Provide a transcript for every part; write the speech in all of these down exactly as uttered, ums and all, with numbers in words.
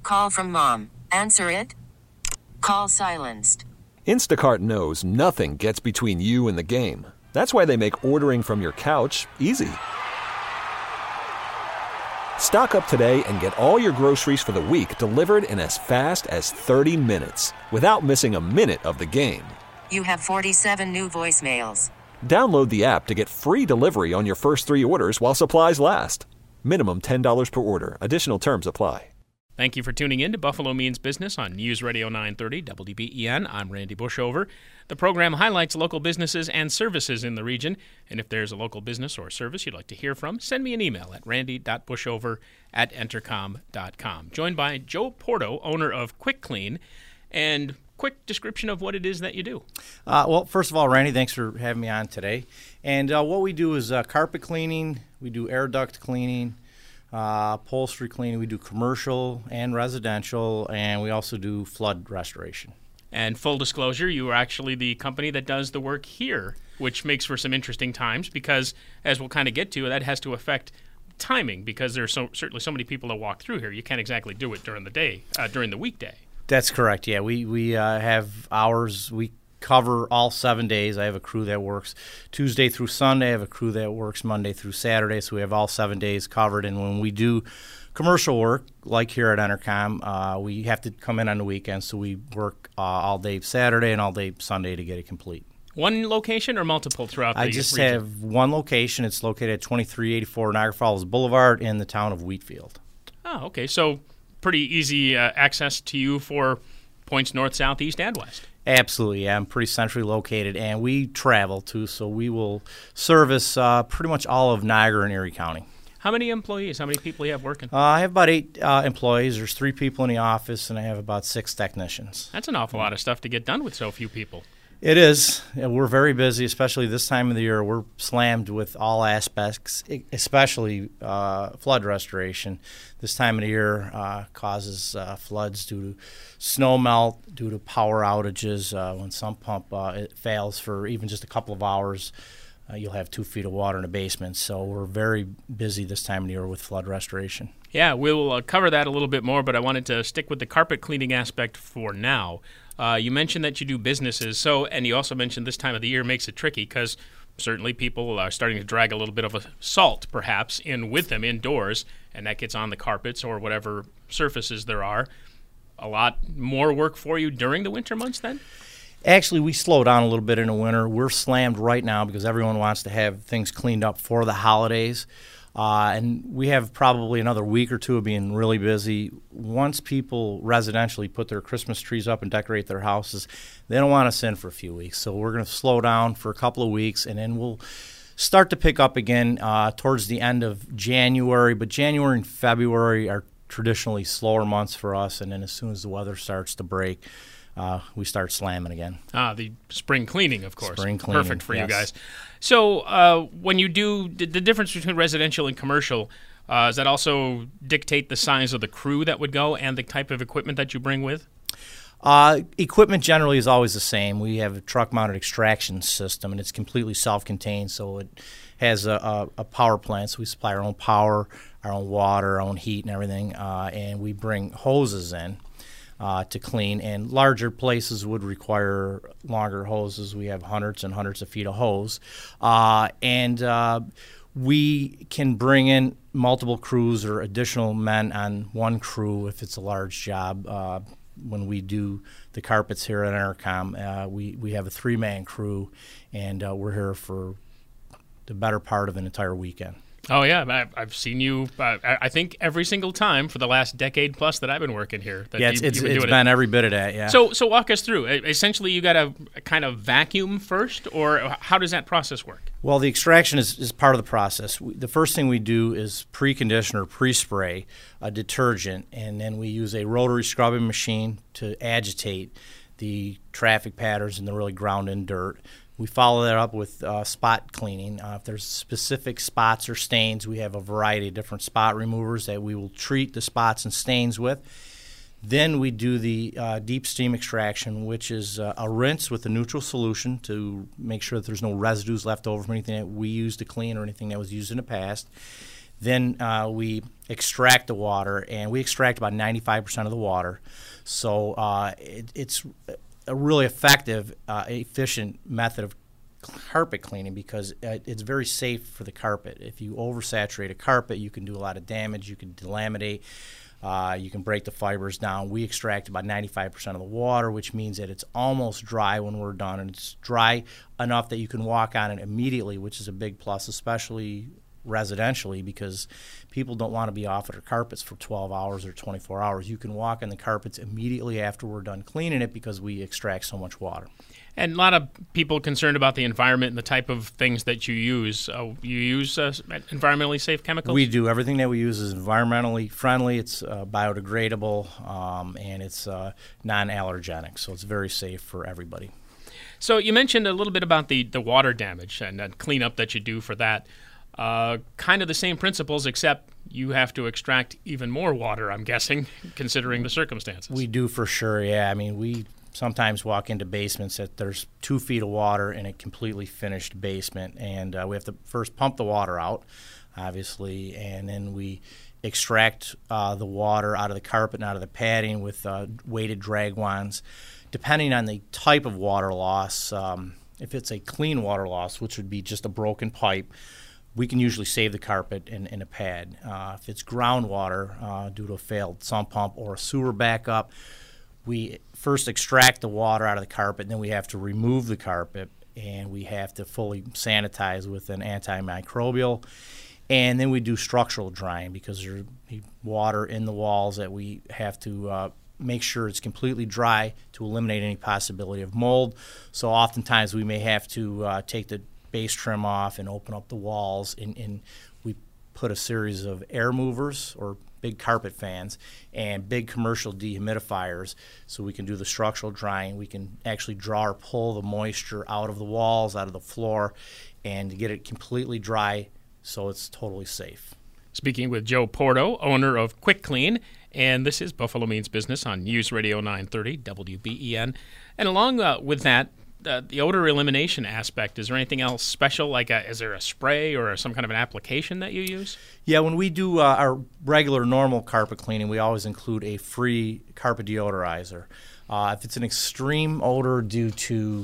Call from mom. Answer it. Call silenced. Instacart knows nothing gets between you and the game. That's why they make ordering from your couch easy. Stock up today and get all your groceries for the week delivered in as fast as thirty minutes without missing a minute of the game. You have forty-seven new voicemails. Download the app to get free delivery on your first three orders while supplies last. Minimum ten dollars per order. Additional terms apply. Thank you for tuning in to Buffalo Means Business on News Radio nine thirty W B E N. I'm Randy Bushover. The program highlights local businesses and services in the region. And if there's a local business or service you'd like to hear from, send me an email at randy dot bushover at entercom dot com. Joined by Joe Porto, owner of Quick Clean, and quick description of what it is that you do. Uh, well, first of all, Randy, thanks for having me on today. And uh, what we do is uh, carpet cleaning, we do air duct cleaning, uh, upholstery cleaning, we do commercial and residential, and we also do flood restoration. And full disclosure, you are actually the company that does the work here, which makes for some interesting times because, as we'll kind of get to, that has to affect timing because there's so, certainly so many people that walk through here. You can't exactly do it during the day, uh, during the weekday. That's correct, yeah. We, we uh, have hours. We cover all seven days. I have a crew that works Tuesday through Sunday. I have a crew that works Monday through Saturday, so we have all seven days covered. And when we do commercial work, like here at Entercom, uh, we have to come in on the weekends, so we work uh, all day Saturday and all day Sunday to get it complete. One location or multiple throughout the I just region? have one location. It's located at twenty-three eighty-four Niagara Falls Boulevard in the town of Wheatfield. Oh, okay. So pretty easy uh, access to you for points north, south, east, and west. Absolutely, yeah. I'm pretty centrally located, and we travel, too, so we will service uh, pretty much all of Niagara and Erie County. How many employees, how many people you have working? Uh, I have about eight uh, employees. There's three people in the office, and I have about six technicians. That's an awful lot of stuff to get done with so few people. It is. We're very busy, especially this time of the year. We're slammed with all aspects, especially uh, flood restoration. This time of the year uh, causes uh, floods due to snow melt, due to power outages. Uh, when some pump uh, it fails for even just a couple of hours, uh, you'll have two feet of water in the basement. So we're very busy this time of the year with flood restoration. Yeah, we'll uh, cover that a little bit more, but I wanted to stick with the carpet cleaning aspect for now. Uh, you mentioned that you do businesses, so and you also mentioned this time of the year makes it tricky because certainly people are starting to drag a little bit of a salt, perhaps, in with them indoors, and that gets on the carpets or whatever surfaces there are. A lot more work for you during the winter months then? Actually, we slow down a little bit in the winter. We're slammed right now because everyone wants to have things cleaned up for the holidays. Uh, and we have probably another week or two of being really busy. Once people residentially put their Christmas trees up and decorate their houses, they don't want us in for a few weeks. So we're going to slow down for a couple of weeks, and then we'll start to pick up again uh, towards the end of January. But January and February are traditionally slower months for us, and then as soon as the weather starts to break, uh, we start slamming again. Ah, the spring cleaning, of course. Spring cleaning, perfect for yes. you guys. So uh, when you do the, the difference between residential and commercial, uh, does that also dictate the size of the crew that would go and the type of equipment that you bring with? Uh, equipment generally is always the same. We have a truck-mounted extraction system, and it's completely self-contained, so it has a, a, a power plant. So we supply our own power, our own water, our own heat and everything, uh, and we bring hoses in uh, to clean. And larger places would require longer hoses. We have hundreds and hundreds of feet of hose. Uh, and uh, we can bring in multiple crews or additional men on one crew if it's a large job. Uh, when we do the carpets here at Entercom, uh, we, we have a three-man crew, and uh, we're here for the better part of an entire weekend. Oh, yeah. I've seen you, uh, I think, every single time for the last decade plus that I've been working here. That yeah, it's, you, it's, been, it's been it. every bit of that, yeah. So so walk us through. Essentially, you got to kind of vacuum first, or how does that process work? Well, the extraction is, is part of the process. We, the first thing we do is pre-condition or pre-spray a detergent, and then we use a rotary scrubbing machine to agitate the traffic patterns and the really ground-in dirt. We follow that up with uh, spot cleaning. Uh, if there's specific spots or stains, we have a variety of different spot removers that we will treat the spots and stains with. Then we do the uh, deep steam extraction, which is uh, a rinse with a neutral solution to make sure that there's no residues left over from anything that we use to clean or anything that was used in the past. Then uh, we extract the water, and we extract about ninety-five percent of the water. So uh, it, it's a really effective, uh, efficient method of carpet cleaning because uh, it's very safe for the carpet. If you oversaturate a carpet, you can do a lot of damage. You can delaminate. Uh, you can break the fibers down. We extract about ninety-five percent of the water, which means that it's almost dry when we're done, and it's dry enough that you can walk on it immediately, which is a big plus, especially residentially, because people don't want to be off of their carpets for twelve hours or twenty-four hours. You can walk on the carpets immediately after we're done cleaning it because we extract so much water. And a lot of people concerned about the environment and the type of things that you use. Uh, you use uh, environmentally safe chemicals? We do. Everything that we use is environmentally friendly. It's uh, biodegradable, um, and it's uh, non-allergenic, so it's very safe for everybody. So you mentioned a little bit about the, the water damage and the cleanup that you do for that. Uh, kind of the same principles, except you have to extract even more water, I'm guessing, considering the circumstances. We do for sure, yeah. I mean, we sometimes walk into basements that there's two feet of water in a completely finished basement, and uh, we have to first pump the water out, obviously, and then we extract uh, the water out of the carpet and out of the padding with uh, weighted drag wands. Depending on the type of water loss, um, if it's a clean water loss, which would be just a broken pipe, we can usually save the carpet in, in a pad. Uh, if it's groundwater uh, due to a failed sump pump or a sewer backup, we first extract the water out of the carpet, and then we have to remove the carpet, and we have to fully sanitize with an antimicrobial. And then we do structural drying because there's water in the walls that we have to uh, make sure it's completely dry to eliminate any possibility of mold. So oftentimes we may have to uh, take the base trim off and open up the walls, and, and we put a series of air movers or big carpet fans and big commercial dehumidifiers so we can do the structural drying. We can actually draw or pull the moisture out of the walls, out of the floor, and get it completely dry so it's totally safe. Speaking with Joe Porto, owner of Quick Clean, and this is Buffalo Means Business on News Radio nine thirty W B E N. And along uh, with that, Uh, the odor elimination aspect, is there anything else special? Like, a, is there a spray or some kind of an application that you use? Yeah, when we do uh, our regular normal carpet cleaning, we always include a free carpet deodorizer. Uh, if it's an extreme odor due to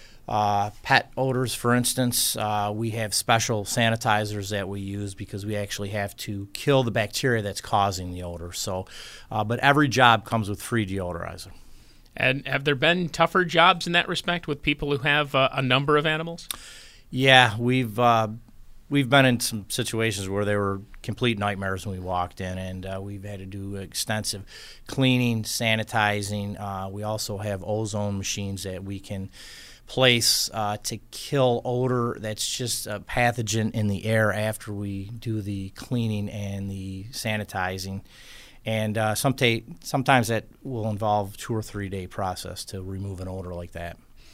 uh, pet odors, for instance, uh, we have special sanitizers that we use because we actually have to kill the bacteria that's causing the odor. So, uh, but every job comes with free deodorizer. And have there been tougher jobs in that respect with people who have uh, a number of animals? Yeah, we've uh, we've been in some situations where they were complete nightmares when we walked in, and uh, we've had to do extensive cleaning, sanitizing. Uh, we also have ozone machines that we can place uh, to kill odor that's just a pathogen in the air after we do the cleaning and the sanitizing. And uh, some ta- sometimes that will involve two or three day process to remove an odor like that.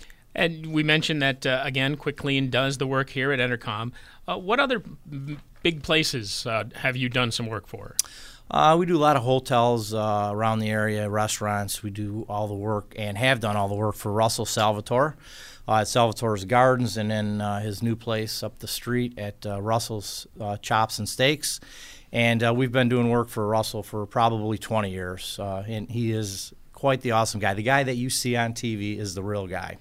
And we mentioned that, uh, again, Quick Clean does the work here at Entercom. Uh, what other m- big places uh, have you done some work for? Uh, we do a lot of hotels uh, around the area, restaurants. We do all the work and have done all the work for Russell Salvatore uh, at Salvatore's Gardens, and then uh, his new place up the street at uh, Russell's uh, Chops and Steaks. And uh, we've been doing work for Russell for probably twenty years, uh, and he is quite the awesome guy. The guy that you see on T V is the real guy.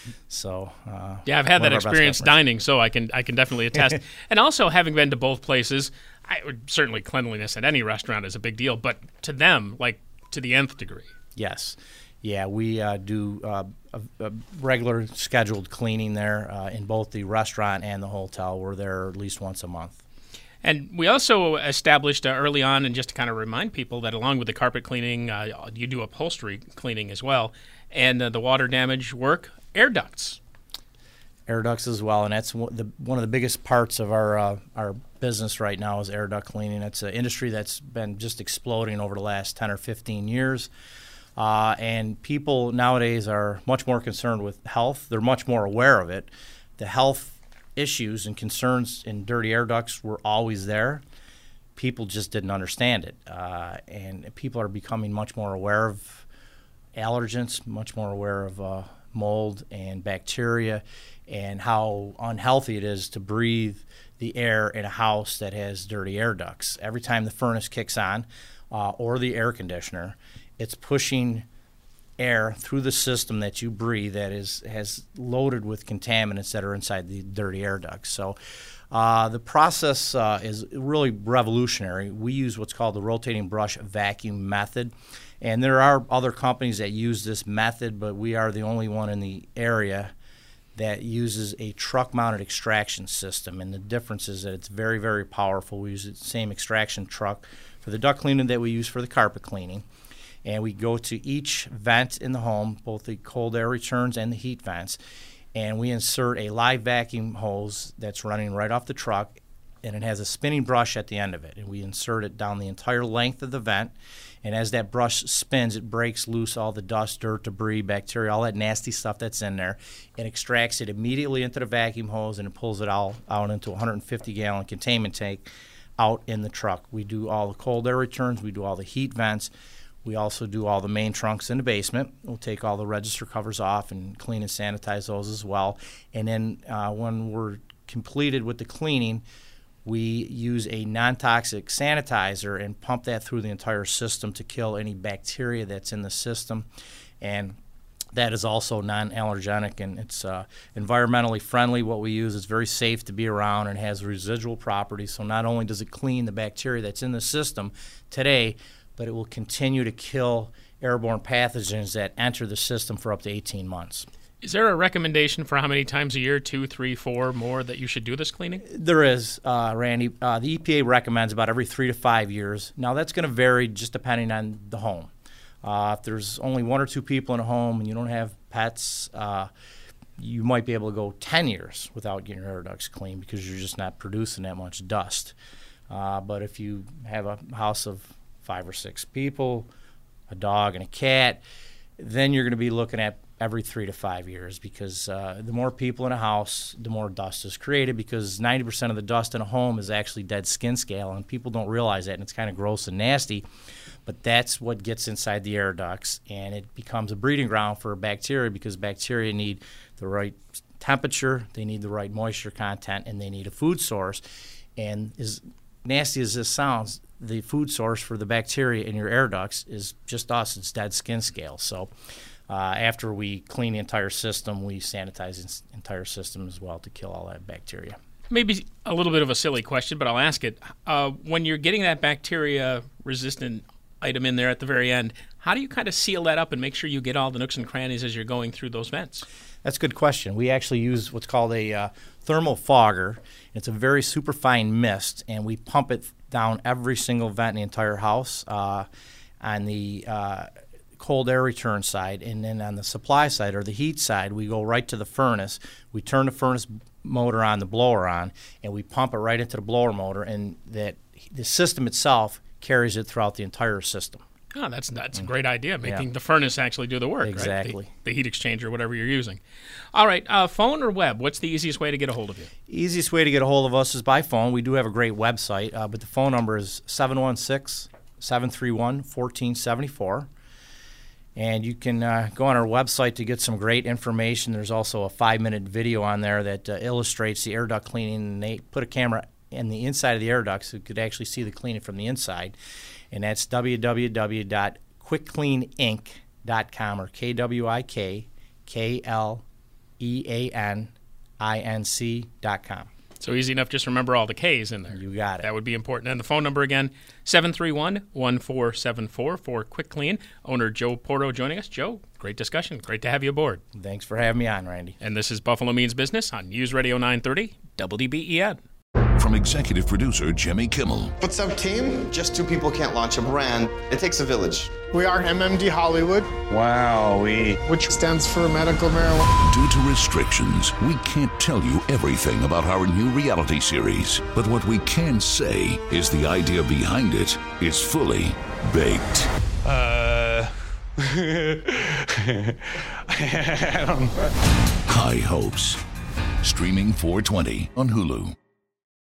So uh, yeah, I've had that experience dining, so I can I can definitely attest. And also, having been to both places, I would certainly cleanliness at any restaurant is a big deal, but to them, like to the nth degree. Yes, yeah, we uh, do uh, a, a regular scheduled cleaning there uh, in both the restaurant and the hotel. We're there at least once a month. And we also established uh, early on, and just to kind of remind people that along with the carpet cleaning, uh, you do upholstery cleaning as well, and uh, the water damage work, air ducts. Air ducts as well, and that's one, the, one of the biggest parts of our uh, our business right now is air duct cleaning. It's an industry that's been just exploding over the last ten or fifteen years, uh, and people nowadays are much more concerned with health. They're much more aware of it. The health issues and concerns in dirty air ducts were always there. People just didn't understand it, uh, and people are becoming much more aware of allergens, much more aware of uh, mold and bacteria, and how unhealthy it is to breathe the air in a house that has dirty air ducts. Every time the furnace kicks on, uh, or the air conditioner, it's pushing air through the system that you breathe that is has loaded with contaminants that are inside the dirty air ducts. So uh, the process uh, is really revolutionary. We use what's called the rotating brush vacuum method, and there are other companies that use this method, but we are the only one in the area that uses a truck-mounted extraction system. And the difference is that it's very, very powerful. We use the same extraction truck for the duct cleaning that we use for the carpet cleaning. And we go to each vent in the home, both the cold air returns and the heat vents, and we insert a live vacuum hose that's running right off the truck, and it has a spinning brush at the end of it. And we insert it down the entire length of the vent, and as that brush spins, it breaks loose all the dust, dirt, debris, bacteria, all that nasty stuff that's in there, and extracts it immediately into the vacuum hose, and it pulls it all out into a one hundred fifty gallon containment tank out in the truck. We do all the cold air returns, we do all the heat vents. We also do all the main trunks in the basement. We'll take all the register covers off and clean and sanitize those as well. And then uh, when we're completed with the cleaning, we use a non-toxic sanitizer and pump that through the entire system to kill any bacteria that's in the system. And that is also non-allergenic, and it's uh, environmentally friendly. What we use is very safe to be around and has residual properties. So not only does it clean the bacteria that's in the system today, but it will continue to kill airborne pathogens that enter the system for up to eighteen months. Is there a recommendation for how many times a year, two, three, four, more, that you should do this cleaning? There is, uh, Randy. Uh, the E P A recommends about every three to five years. Now, that's going to vary just depending on the home. Uh, if there's only one or two people in a home and you don't have pets, uh, you might be able to go ten years without getting your air ducts clean because you're just not producing that much dust. Uh, but if you have a house of five or six people, a dog and a cat, then you're going to be looking at every three to five years because uh, the more people in a house, the more dust is created, because ninety percent of the dust in a home is actually dead skin scale, and people don't realize that, and it's kind of gross and nasty, but that's what gets inside the air ducts, and it becomes a breeding ground for bacteria because bacteria need the right temperature, they need the right moisture content, and they need a food source. And as nasty as this sounds, the food source for the bacteria in your air ducts is just us. It's dead skin scale. So uh, after we clean the entire system, we sanitize the entire system as well to kill all that bacteria. Maybe a little bit of a silly question, but I'll ask it. Uh, when you're getting that bacteria-resistant item in there at the very end, how do you kind of seal that up and make sure you get all the nooks and crannies as you're going through those vents? That's a good question. We actually use what's called a uh, thermal fogger. It's a very superfine mist, and we pump it down every single vent in the entire house uh, on the uh, cold air return side. And then on the supply side, or the heat side, we go right to the furnace. We turn the furnace motor on, the blower on, and we pump it right into the blower motor, and that the system itself carries it throughout the entire system. Oh, that's that's a great idea, making yeah. the furnace actually do the work, exactly. Right? The, the heat exchanger, whatever you're using. All right, uh, phone or web? What's the easiest way to get a hold of you? Easiest way to get a hold of us is by phone. We do have a great website, uh, but the phone number is seven one six, seven three one, one four seven four. And you can uh, go on our website to get some great information. There's also a five-minute video on there that uh, illustrates the air duct cleaning, and they put a camera in the inside of the air duct so you could actually see the cleaning from the inside. And that's w w w dot quick clean inc dot com, or K W I K K L E A N I N C dot com. So easy enough, just remember all the K's in there. You got it. That would be important. And the phone number again, seven three one, one four seven four for Quick Clean. Owner Joe Porto joining us. Joe, great discussion. Great to have you aboard. Thanks for having me on, Randy. And this is Buffalo Means Business on News Radio nine thirty W D B E N. From executive producer Jimmy Kimmel. What's up, team? Just two people can't launch a brand. It takes a village. We are M M D Hollywood. Wow, we... Which stands for medical marijuana. Due to restrictions, we can't tell you everything about our new reality series. But what we can say is the idea behind it is fully baked. Uh... I don't know. High Hopes. Streaming four twenty on Hulu.